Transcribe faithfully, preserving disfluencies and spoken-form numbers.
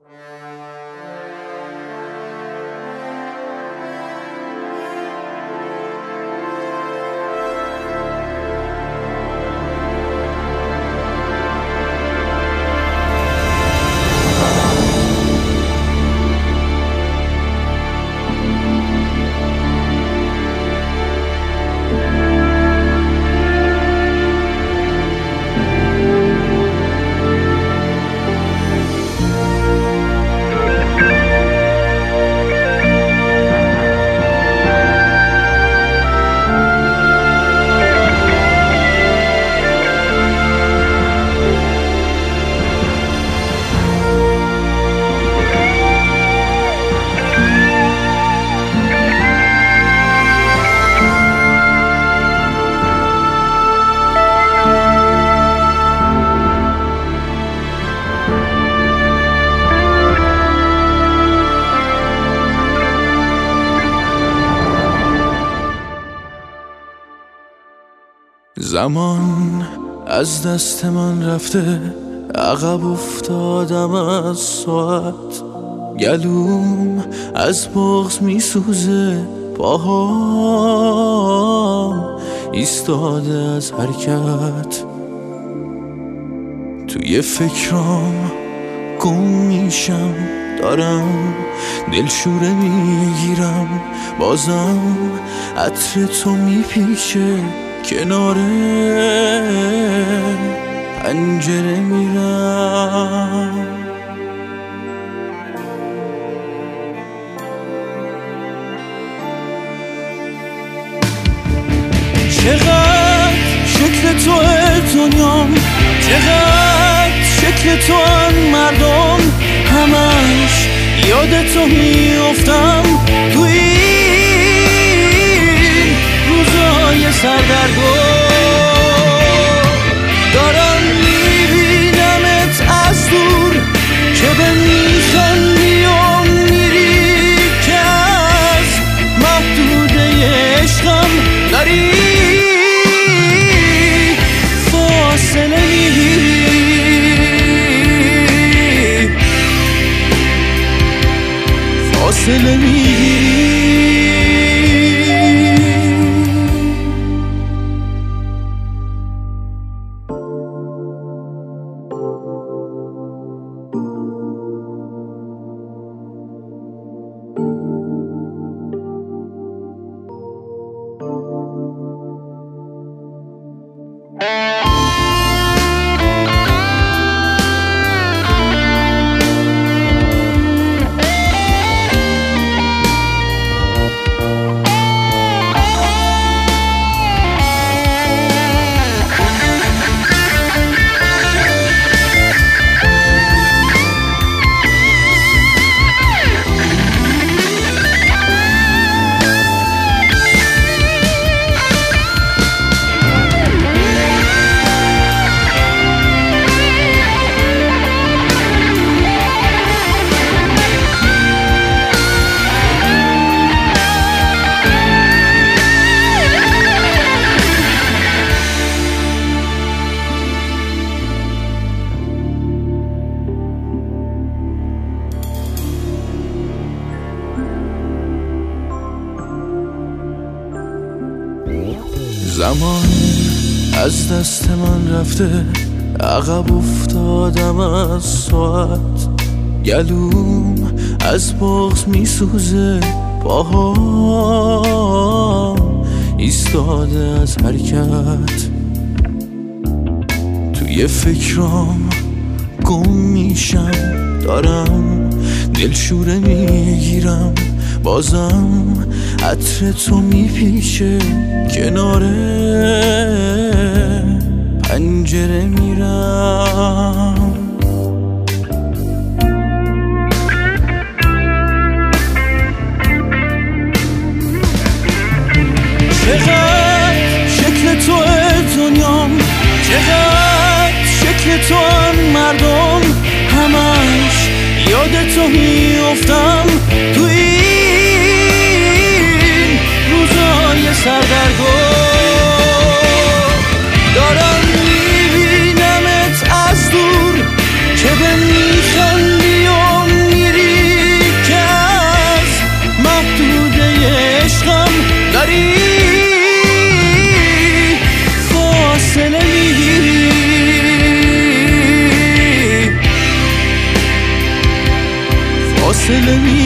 زمان از دست من رفته، عقب افتادم از ساعت، گلوم از بغض میسوزه، پاهام ایستاده از حرکت. توی فکرام گم میشم، دارم دلشوره میگیرم، بازم عطر تو میپیچه، کنار پنجره میرم. چقدر شکل توه دنیام، چقدر شکل تو ان مردم، همش یاد تو میافتم تو این روزای سردرگم. دارم میبینمت از دور که به میخندی و میری، که از محدوده عشقم داری فاصله میگیری، فاصله میگیری. زمان از دست من رفته، عقب افتادم از ساعت، گلوم از بغض میسوزه، پاهام ایستاده از حرکت. توی فکرام گم میشم، دارم دلشوره میگیرم، بازم عطر تو میپیچه، کنار پنجره میرم. چقدر شکل توه دنیام، چقدر شکل تو ان مردم، همش یاد تو میافتم تو این روزای سردرگم. دارم میبینمت از دور که به میخندی و حوصله